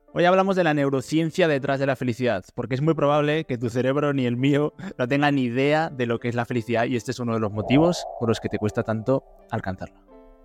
Hoy hablamos de la neurociencia detrás de la felicidad, porque es muy probable que tu cerebro ni el mío no tengan ni idea de lo que es la felicidad y este es uno de los motivos por los que te cuesta tanto alcanzarlo.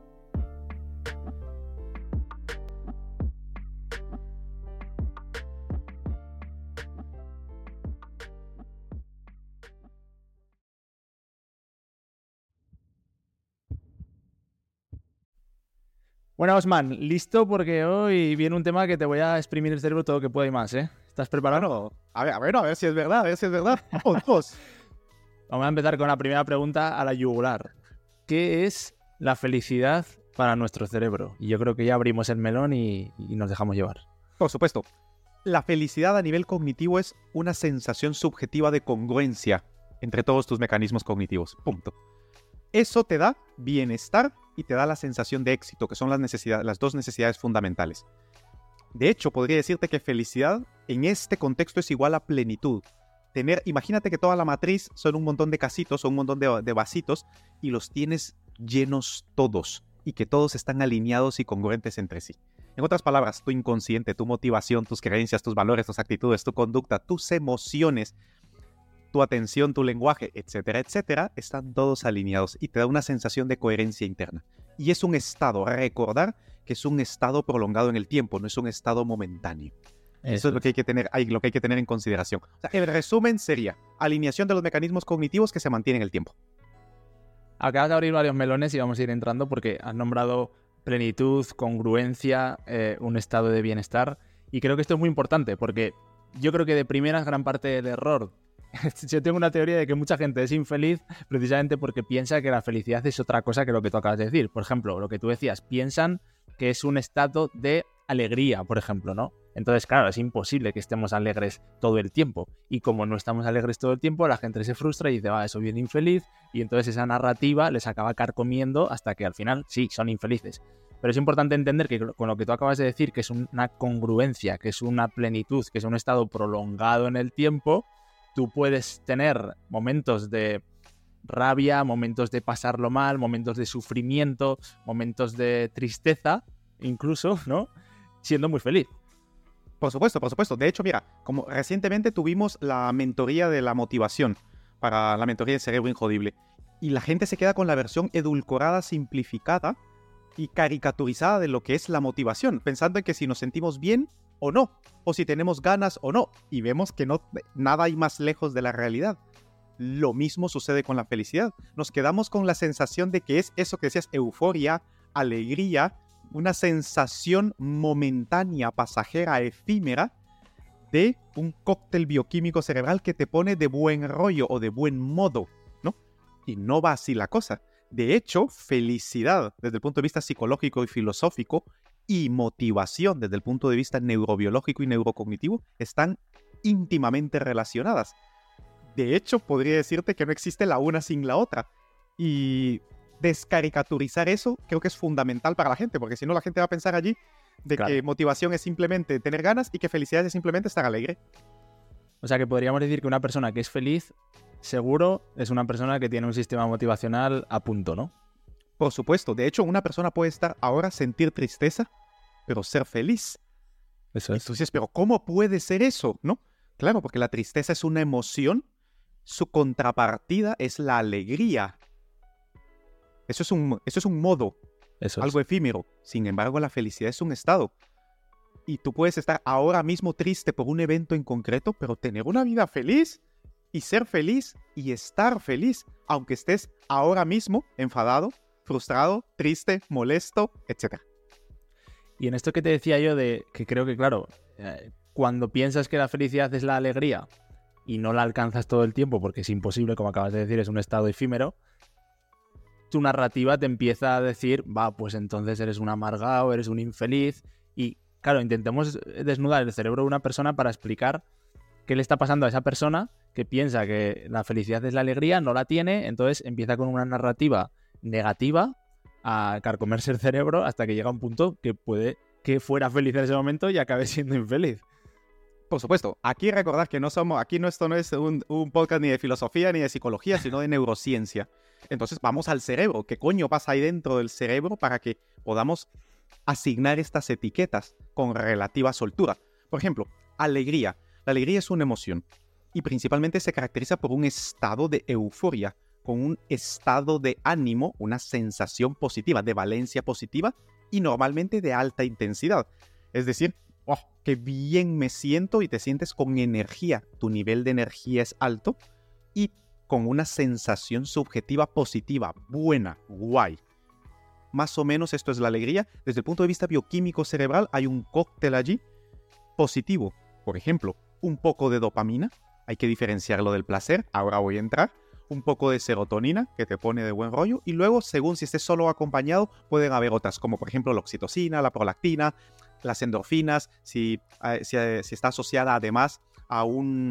Bueno, Osman, listo porque hoy viene un tema que te voy a exprimir el cerebro todo lo que pueda y más, ¿eh? ¿Estás preparado? Bueno, a ver si es verdad, Vamos. Vamos a empezar con la primera pregunta a la yugular. ¿Qué es la felicidad para nuestro cerebro? Y yo creo que ya abrimos el melón y nos dejamos llevar. Por supuesto, la felicidad a nivel cognitivo es una sensación subjetiva de congruencia entre todos tus mecanismos cognitivos. Punto. Eso te da bienestar y te da la sensación de éxito, que son las dos necesidades fundamentales. De hecho, podría decirte que felicidad en este contexto es igual a plenitud. Imagínate que toda la matriz son un montón de casitos, son un montón de vasitos, y los tienes llenos todos, y que todos están alineados y congruentes entre sí. En otras palabras, tu inconsciente, tu motivación, tus creencias, tus valores, tus actitudes, tu conducta, tus emociones, tu atención, tu lenguaje, etcétera, etcétera, están todos alineados y te da una sensación de coherencia interna. Y es un estado, recordar que es un estado prolongado en el tiempo, no es un estado momentáneo. Eso es lo que hay que tener en consideración. O sea, el resumen sería alineación de los mecanismos cognitivos que se mantienen en el tiempo. Acabas de abrir varios melones y vamos a ir entrando porque has nombrado plenitud, congruencia, un estado de bienestar. Y creo que esto es muy importante porque yo creo que de primeras gran parte del error. Yo tengo una teoría de que mucha gente es infeliz precisamente porque piensa que la felicidad es otra cosa que lo que tú acabas de decir. Por ejemplo, lo que tú decías, piensan que es un estado de alegría, por ejemplo, ¿no? Entonces, claro, es imposible que estemos alegres todo el tiempo. Y como no estamos alegres todo el tiempo, la gente se frustra y dice, soy bien infeliz. Y entonces esa narrativa les acaba carcomiendo hasta que al final, sí, son infelices. Pero es importante entender que con lo que tú acabas de decir, que es una congruencia, que es una plenitud, que es un estado prolongado en el tiempo, tú puedes tener momentos de rabia, momentos de pasarlo mal, momentos de sufrimiento, momentos de tristeza, incluso, ¿no? Siendo muy feliz. Por supuesto. De hecho, mira, como recientemente tuvimos la mentoría de la motivación para la mentoría de Cerebro Injodible, y la gente se queda con la versión edulcorada, simplificada y caricaturizada de lo que es la motivación, pensando en que si nos sentimos bien o no, o si tenemos ganas o no, y vemos que nada hay más lejos de la realidad. Lo mismo sucede con la felicidad. Nos quedamos con la sensación de que es eso que decías, euforia, alegría, una sensación momentánea, pasajera, efímera, de un cóctel bioquímico cerebral que te pone de buen rollo o de buen modo, ¿no? Y no va así la cosa. De hecho, felicidad desde el punto de vista psicológico y filosófico y motivación desde el punto de vista neurobiológico y neurocognitivo están íntimamente relacionadas. De hecho, podría decirte que no existe la una sin la otra. Y descaricaturizar eso creo que es fundamental para la gente, porque si no la gente va a pensar allí de que motivación es simplemente tener ganas y que felicidad es simplemente estar alegre. O sea que podríamos decir que una persona que es feliz, seguro, es una persona que tiene un sistema motivacional a punto, ¿no? Por supuesto. De hecho, una persona puede estar ahora, sentir tristeza, pero ser feliz. Eso es. Entonces, ¿pero cómo puede ser eso, no? Claro, porque la tristeza es una emoción, su contrapartida es la alegría. Eso es un modo, algo efímero. Sin embargo, la felicidad es un estado. Y tú puedes estar ahora mismo triste por un evento en concreto, pero tener una vida feliz y ser feliz y estar feliz, aunque estés ahora mismo enfadado, frustrado, triste, molesto, etc. Y en esto que te decía yo de que creo que, claro, cuando piensas que la felicidad es la alegría y no la alcanzas todo el tiempo porque es imposible, como acabas de decir, es un estado efímero, tu narrativa te empieza a decir, pues entonces eres un amargado, eres un infeliz. Y claro, intentemos desnudar el cerebro de una persona para explicar qué le está pasando a esa persona que piensa que la felicidad es la alegría, no la tiene, entonces empieza con una narrativa negativa a carcomerse el cerebro hasta que llega a un punto que puede que fuera feliz en ese momento y acabe siendo infeliz. Por supuesto, aquí recordad que esto no es un podcast ni de filosofía ni de psicología, sino de neurociencia. Entonces vamos al cerebro. ¿Qué coño pasa ahí dentro del cerebro para que podamos asignar estas etiquetas con relativa soltura? Por ejemplo, alegría. La alegría es una emoción y principalmente se caracteriza por un estado de euforia, con un estado de ánimo, una sensación positiva, de valencia positiva y normalmente de alta intensidad. Es decir, oh, qué bien me siento y te sientes con energía. Tu nivel de energía es alto y con una sensación subjetiva positiva, buena, guay. Más o menos esto es la alegría. Desde el punto de vista bioquímico cerebral hay un cóctel allí positivo. Por ejemplo, un poco de dopamina, hay que diferenciarlo del placer, ahora voy a entrar. Un poco de serotonina, que te pone de buen rollo, y luego, según si estés solo o acompañado, pueden haber otras, como por ejemplo la oxitocina, la prolactina, las endorfinas, si está asociada además a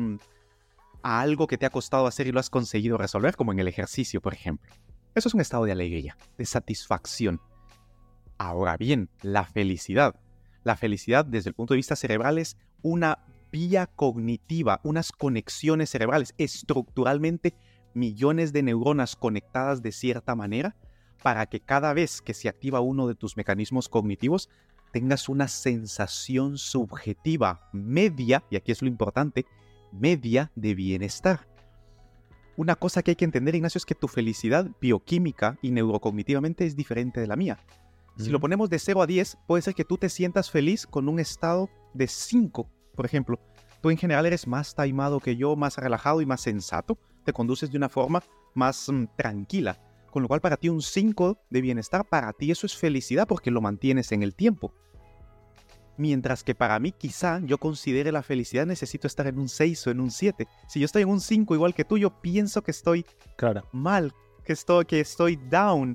algo que te ha costado hacer y lo has conseguido resolver, como en el ejercicio, por ejemplo. Eso es un estado de alegría, de satisfacción. Ahora bien, la felicidad. La felicidad, desde el punto de vista cerebral, es una vía cognitiva, unas conexiones cerebrales, estructuralmente millones de neuronas conectadas de cierta manera para que cada vez que se activa uno de tus mecanismos cognitivos tengas una sensación subjetiva media, y aquí es lo importante, media de bienestar. Una cosa que hay que entender, Ignacio, es que tu felicidad bioquímica y neurocognitivamente es diferente de la mía. Si lo ponemos de 0 a 10, puede ser que tú te sientas feliz con un estado de 5, por ejemplo. Tú en general eres más taimado que yo, más relajado y más sensato. Te conduces de una forma más tranquila. Con lo cual para ti un 5 de bienestar, para ti eso es felicidad porque lo mantienes en el tiempo. Mientras que para mí quizá yo considere la felicidad necesito estar en un 6 o en un 7. Si yo estoy en un 5 igual que tú, yo pienso que estoy mal, que estoy down.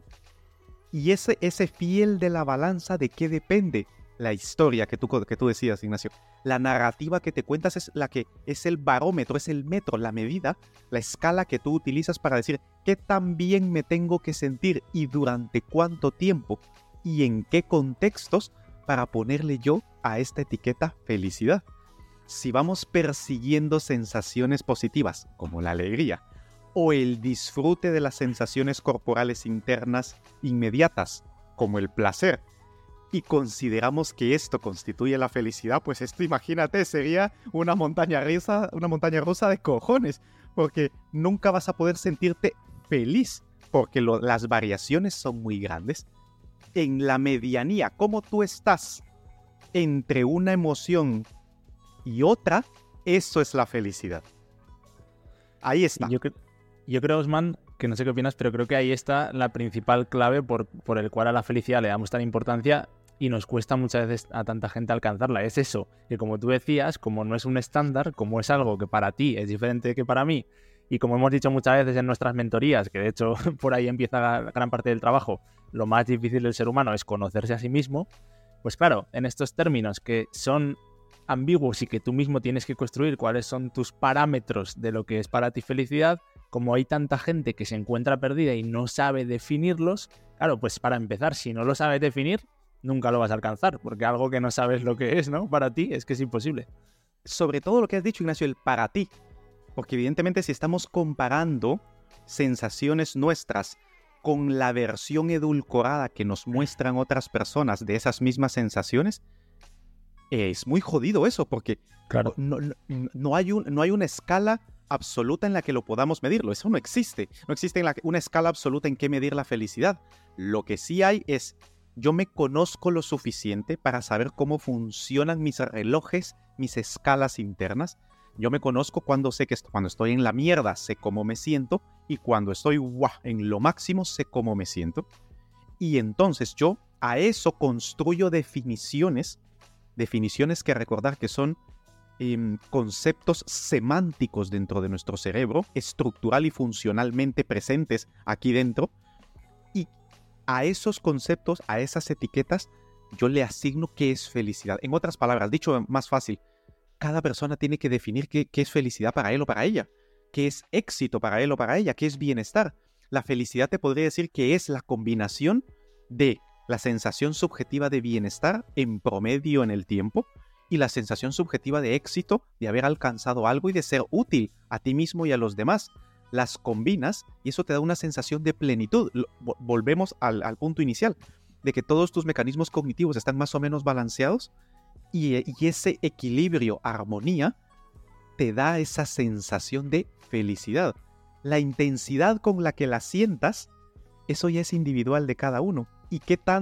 Y ese fiel de la balanza, ¿de qué depende? La historia que tú decías, Ignacio. La narrativa que te cuentas es la que es el barómetro, es el metro, la medida, la escala que tú utilizas para decir qué tan bien me tengo que sentir y durante cuánto tiempo y en qué contextos para ponerle yo a esta etiqueta felicidad. Si vamos persiguiendo sensaciones positivas, como la alegría, o el disfrute de las sensaciones corporales internas inmediatas, como el placer, y consideramos que esto constituye la felicidad, pues esto, imagínate, sería una montaña rusa de cojones, porque nunca vas a poder sentirte feliz, porque las variaciones son muy grandes. En la medianía, cómo tú estás entre una emoción y otra, eso es la felicidad. Ahí está. Yo creo, Osman, que no sé qué opinas, pero creo que ahí está la principal clave por el cual a la felicidad le damos tanta importancia y nos cuesta muchas veces a tanta gente alcanzarla. Es eso, que como tú decías, como no es un estándar, como es algo que para ti es diferente que para mí, y como hemos dicho muchas veces en nuestras mentorías, que de hecho por ahí empieza gran parte del trabajo, lo más difícil del ser humano es conocerse a sí mismo, pues claro, en estos términos que son ambiguos y que tú mismo tienes que construir cuáles son tus parámetros de lo que es para ti felicidad, como hay tanta gente que se encuentra perdida y no sabe definirlos, claro, pues para empezar, si no lo sabes definir, nunca lo vas a alcanzar, porque algo que no sabes lo que es, ¿no? Para ti es que es imposible. Sobre todo lo que has dicho, Ignacio, el para ti. Porque evidentemente si estamos comparando sensaciones nuestras con la versión edulcorada que nos muestran otras personas de esas mismas sensaciones, es muy jodido eso, porque claro, no hay una escala absoluta en la que lo podamos medirlo. Eso no existe. No existe una escala absoluta en que medir la felicidad. Lo que sí hay es, yo me conozco lo suficiente para saber cómo funcionan mis relojes, mis escalas internas. Yo me conozco cuando sé que cuando estoy en la mierda sé cómo me siento y cuando estoy en lo máximo sé cómo me siento. Y entonces yo a eso construyo definiciones que recordar que son conceptos semánticos dentro de nuestro cerebro, estructural y funcionalmente presentes aquí dentro. Y a esos conceptos, a esas etiquetas, yo le asigno qué es felicidad. En otras palabras, dicho más fácil, cada persona tiene que definir qué es felicidad para él o para ella, qué es éxito para él o para ella, qué es bienestar. La felicidad te podría decir que es la combinación de la sensación subjetiva de bienestar en promedio en el tiempo y la sensación subjetiva de éxito, de haber alcanzado algo y de ser útil a ti mismo y a los demás. Las combinas y eso te da una sensación de plenitud. Volvemos al punto inicial, de que todos tus mecanismos cognitivos están más o menos balanceados Y ese equilibrio, armonía, te da esa sensación de felicidad. La intensidad con la que la sientas, eso ya es individual de cada uno. Y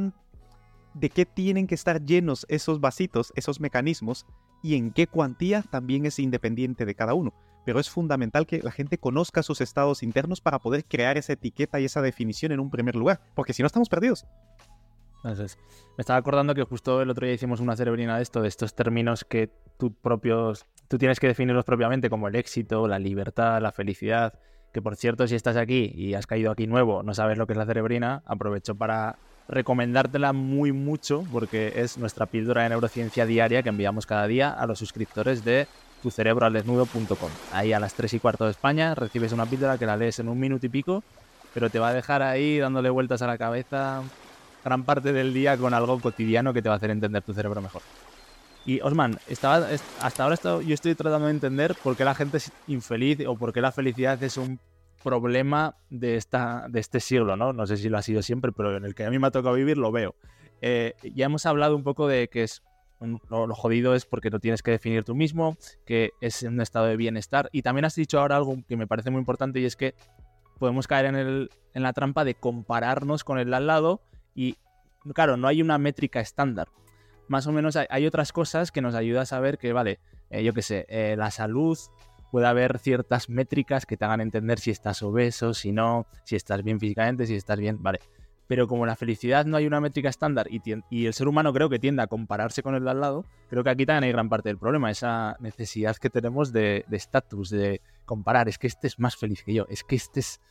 de qué tienen que estar llenos esos vasitos, esos mecanismos, y en qué cuantía también es independiente de cada uno. Pero es fundamental que la gente conozca sus estados internos para poder crear esa etiqueta y esa definición en un primer lugar, porque si no estamos perdidos. Entonces, me estaba acordando que justo el otro día hicimos una cerebrina de estos términos que tú tienes que definirlos propiamente, como el éxito, la libertad, la felicidad. Que por cierto, si estás aquí y has caído aquí nuevo, no sabes lo que es la cerebrina, aprovecho para recomendártela muy mucho, porque es nuestra píldora de neurociencia diaria que enviamos cada día a los suscriptores de tucerebroaldesnudo.com. Ahí a las 3:15 de España recibes una píldora que la lees en 1 minuto y pico, pero te va a dejar ahí dándole vueltas a la cabeza gran parte del día con algo cotidiano que te va a hacer entender tu cerebro mejor. Y Osman, hasta ahora yo estoy tratando de entender por qué la gente es infeliz o por qué la felicidad es un problema de este siglo, ¿no? No sé si lo ha sido siempre, pero en el que a mí me ha tocado vivir lo veo. Ya hemos hablado un poco de que lo jodido es porque lo tienes que definir tú mismo, que es un estado de bienestar. Y también has dicho ahora algo que me parece muy importante, y es que podemos caer en la trampa de compararnos con el de al lado y, claro, no hay una métrica estándar. Más o menos hay otras cosas que nos ayudan a saber que, vale, yo qué sé, la salud, puede haber ciertas métricas que te hagan entender si estás obeso, si no, si estás bien físicamente, si estás bien, vale. Pero como la felicidad no hay una métrica estándar y el ser humano creo que tiende a compararse con el de al lado, creo que aquí también hay gran parte del problema, esa necesidad que tenemos de estatus, de comparar, es que este es más feliz que yo, es que este es...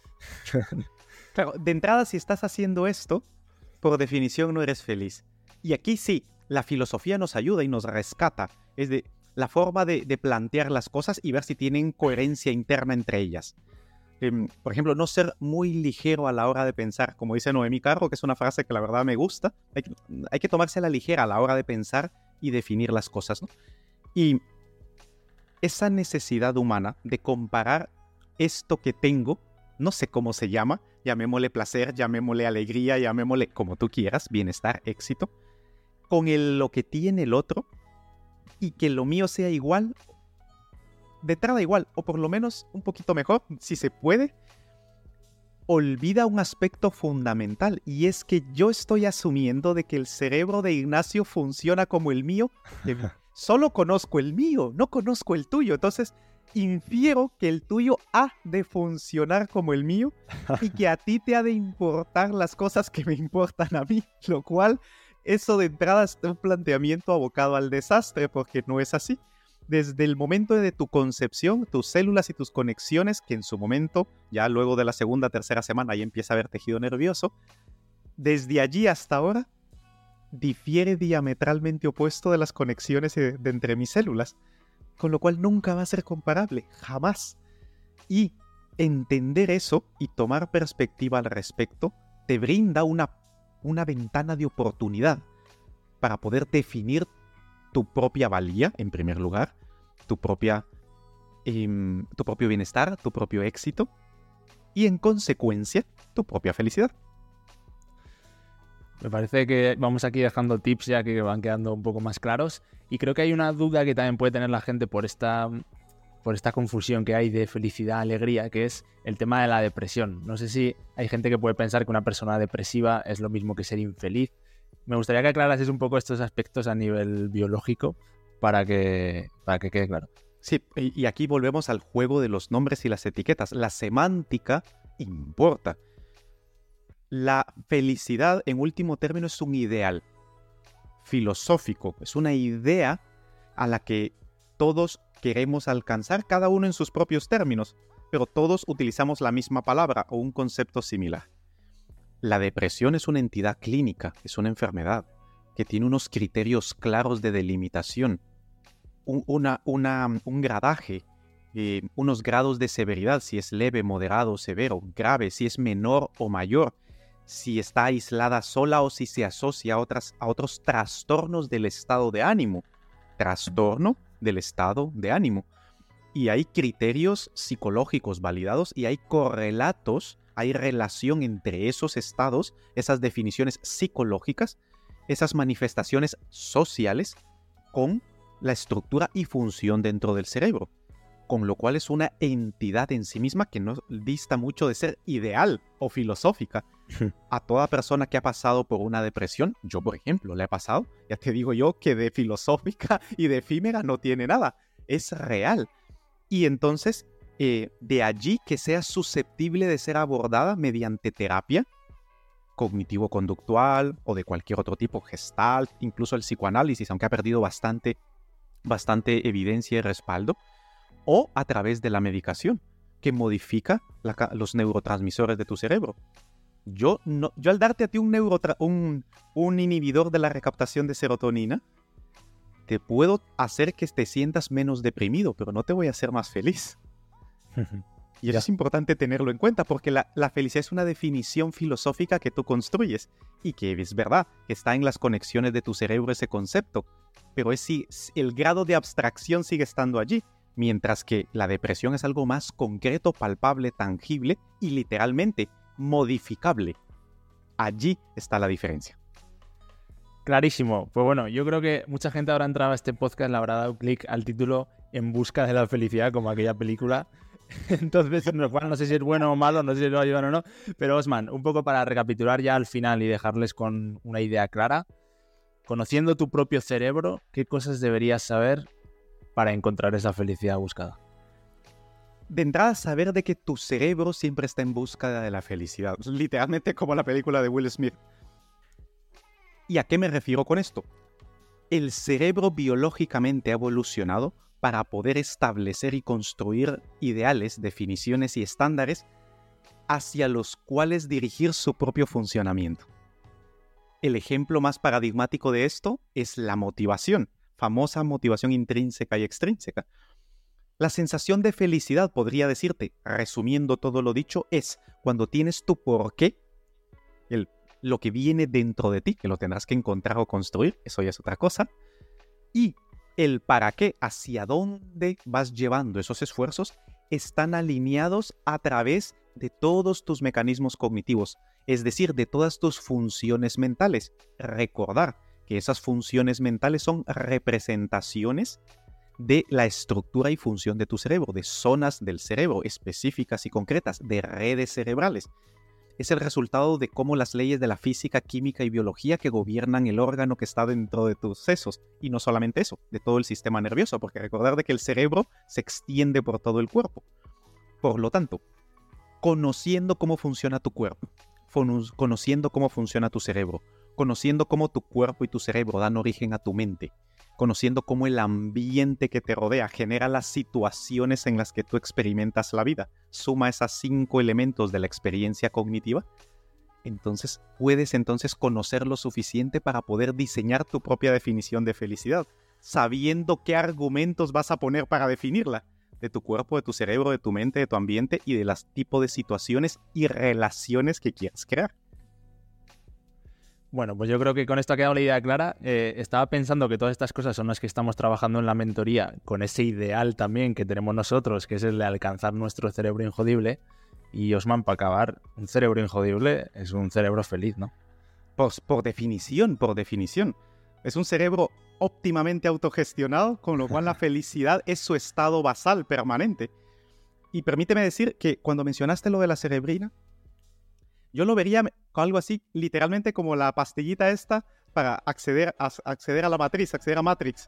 Claro, de entrada, si estás haciendo esto, por definición no eres feliz. Y aquí sí, la filosofía nos ayuda y nos rescata. Es de la forma de plantear las cosas y ver si tienen coherencia interna entre ellas. Por ejemplo, no ser muy ligero a la hora de pensar, como dice Noemí Carro, que es una frase que la verdad me gusta. Hay que tomarse a la ligera a la hora de pensar y definir las cosas, ¿no? Y esa necesidad humana de comparar esto que tengo, no sé cómo se llama, llamémosle placer, llamémosle alegría, llamémosle como tú quieras, bienestar, éxito, con lo que tiene el otro, y que lo mío sea igual, de entrada igual, o por lo menos un poquito mejor, si se puede, olvida un aspecto fundamental, y es que yo estoy asumiendo de que el cerebro de Ignacio funciona como el mío, que solo conozco el mío, no conozco el tuyo, entonces infiero que el tuyo ha de funcionar como el mío y que a ti te ha de importar las cosas que me importan a mí, lo cual, eso de entrada es un planteamiento abocado al desastre, porque no es así. Desde el momento de tu concepción, tus células y tus conexiones, que en su momento, ya luego de la segunda, tercera semana, ya empieza a haber tejido nervioso, desde allí hasta ahora, difiere diametralmente opuesto de las conexiones de entre mis células, con lo cual nunca va a ser comparable, jamás. Y entender eso y tomar perspectiva al respecto te brinda una ventana de oportunidad para poder definir tu propia valía, en primer lugar, tu propio bienestar, tu propio éxito y, en consecuencia, tu propia felicidad. Me parece que vamos aquí dejando tips ya que van quedando un poco más claros, y creo que hay una duda que también puede tener la gente por esta confusión que hay de felicidad, alegría, que es el tema de la depresión. No sé si hay gente que puede pensar que una persona depresiva es lo mismo que ser infeliz. Me gustaría que aclarases un poco estos aspectos a nivel biológico para que quede claro. Sí, y aquí volvemos al juego de los nombres y las etiquetas. La semántica importa. La felicidad, en último término, es un ideal filosófico, es una idea a la que todos queremos alcanzar, cada uno en sus propios términos, pero todos utilizamos la misma palabra o un concepto similar. La depresión es una entidad clínica, es una enfermedad que tiene unos criterios claros de delimitación, un gradaje, unos grados de severidad, si es leve, moderado, severo, grave, si es menor o mayor, si está aislada sola o si se asocia a otros trastornos del estado de ánimo. Trastorno del estado de ánimo. Y hay criterios psicológicos validados y hay correlatos, hay relación entre esos estados, esas definiciones psicológicas, esas manifestaciones sociales con la estructura y función dentro del cerebro, con lo cual es una entidad en sí misma que no dista mucho de ser ideal o filosófica. A toda persona que ha pasado por una depresión, yo por ejemplo la he pasado, ya te digo yo que de filosófica y de efímera no tiene nada, es real. Y entonces, de allí que sea susceptible de ser abordada mediante terapia cognitivo-conductual o de cualquier otro tipo, Gestalt, incluso el psicoanálisis, aunque ha perdido bastante evidencia y respaldo, o a través de la medicación, que modifica los neurotransmisores de tu cerebro. Yo al darte a ti un inhibidor de la recaptación de serotonina, te puedo hacer que te sientas menos deprimido, pero no te voy a hacer más feliz. Y eso es importante tenerlo en cuenta, porque la felicidad es una definición filosófica que tú construyes, y que es verdad, que está en las conexiones de tu cerebro ese concepto, pero el grado de abstracción sigue estando allí, mientras que la depresión es algo más concreto, palpable, tangible y literalmente modificable. Allí está la diferencia. Clarísimo. Pues bueno, yo creo que mucha gente habrá entrado a este podcast, le habrá dado clic al título En busca de la felicidad, como aquella película. Entonces, no sé si es bueno o malo, no sé si lo ayudan o no, pero Osman, un poco para recapitular ya al final y dejarles con una idea clara, conociendo tu propio cerebro, ¿qué cosas deberías saber para encontrar esa felicidad buscada? De entrada, saber de que tu cerebro siempre está en búsqueda de la felicidad, literalmente como la película de Will Smith. ¿Y a qué me refiero con esto? El cerebro biológicamente ha evolucionado para poder establecer y construir ideales, definiciones y estándares hacia los cuales dirigir su propio funcionamiento. El ejemplo más paradigmático de esto es la motivación, famosa motivación intrínseca y extrínseca. La sensación de felicidad, podría decirte, resumiendo todo lo dicho, es cuando tienes tu porqué, lo que viene dentro de ti, que lo tendrás que encontrar o construir, eso ya es otra cosa, y el para qué, hacia dónde vas llevando esos esfuerzos, están alineados a través de todos tus mecanismos cognitivos, es decir, de todas tus funciones mentales. Recordar que esas funciones mentales son representaciones de la estructura y función de tu cerebro, de zonas del cerebro específicas y concretas, de redes cerebrales. Es el resultado de cómo las leyes de la física, química y biología que gobiernan el órgano que está dentro de tus sesos. Y no solamente eso, de todo el sistema nervioso, porque recordar de que el cerebro se extiende por todo el cuerpo. Por lo tanto, conociendo cómo funciona tu cuerpo, conociendo cómo funciona tu cerebro, conociendo cómo tu cuerpo y tu cerebro dan origen a tu mente, conociendo cómo el ambiente que te rodea genera las situaciones en las que tú experimentas la vida, suma esos 5 elementos de la experiencia cognitiva, entonces puedes conocer lo suficiente para poder diseñar tu propia definición de felicidad, sabiendo qué argumentos vas a poner para definirla, de tu cuerpo, de tu cerebro, de tu mente, de tu ambiente y de los tipos de situaciones y relaciones que quieras crear. Bueno, pues yo creo que con esto ha quedado la idea clara. Estaba pensando que todas estas cosas son las que estamos trabajando en la mentoría, con ese ideal también que tenemos nosotros, que es el de alcanzar nuestro cerebro injodible. Y Osman, para acabar, un cerebro injodible es un cerebro feliz, ¿no? Por definición. Es un cerebro óptimamente autogestionado, con lo cual la felicidad es su estado basal permanente. Y permíteme decir que cuando mencionaste lo de la cerebrina, yo lo vería algo así, literalmente como la pastillita esta para acceder a la matriz, acceder a Matrix.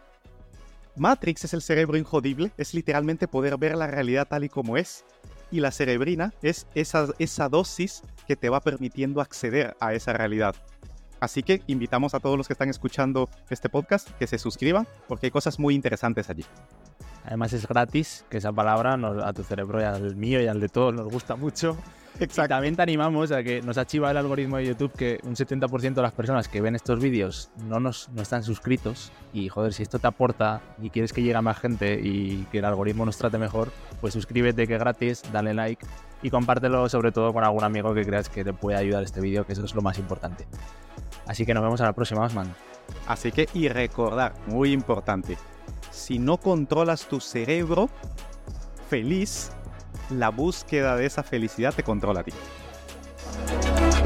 Matrix es el cerebro injodible, es literalmente poder ver la realidad tal y como es. Y la cerebrina es esa dosis que te va permitiendo acceder a esa realidad. Así que invitamos a todos los que están escuchando este podcast que se suscriban, porque hay cosas muy interesantes allí. Además es gratis, que esa palabra a tu cerebro y al mío y al de todos nos gusta mucho. Exacto. Y también te animamos a que nos archiva el algoritmo de YouTube que un 70% de las personas que ven estos vídeos no están suscritos. Y joder, si esto te aporta y quieres que llegue a más gente y que el algoritmo nos trate mejor, pues suscríbete, que es gratis, dale like y compártelo sobre todo con algún amigo que creas que te puede ayudar este vídeo, que eso es lo más importante. Así que nos vemos a la próxima, Osman. Así que, y recordar, muy importante, si no controlas tu cerebro feliz, la búsqueda de esa felicidad te controla a ti.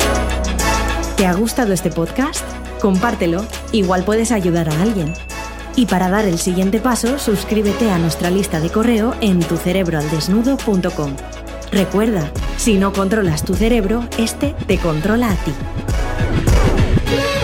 ¿Te ha gustado este podcast? Compártelo, igual puedes ayudar a alguien. Y para dar el siguiente paso, suscríbete a nuestra lista de correo en tucerebroaldesnudo.com. Recuerda, si no controlas tu cerebro, este te controla a ti.